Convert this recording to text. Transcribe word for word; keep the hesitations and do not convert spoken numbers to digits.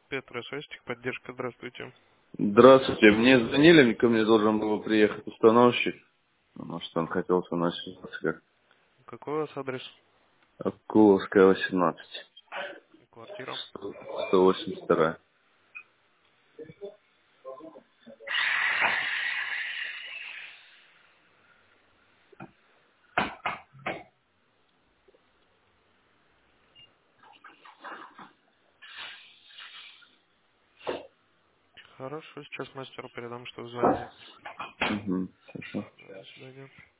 Петра Шестик, поддержка, здравствуйте. Здравствуйте. Мне звонили, ко мне должен был приехать установщик. Ну, что он хотел со мной связаться как. Какой у вас адрес? Акуловская, восемнадцать. Квартира. сто восемьдесят два. Хорошо, сейчас мастеру передам, что вы звонили. Угу. Хорошо. До свидания.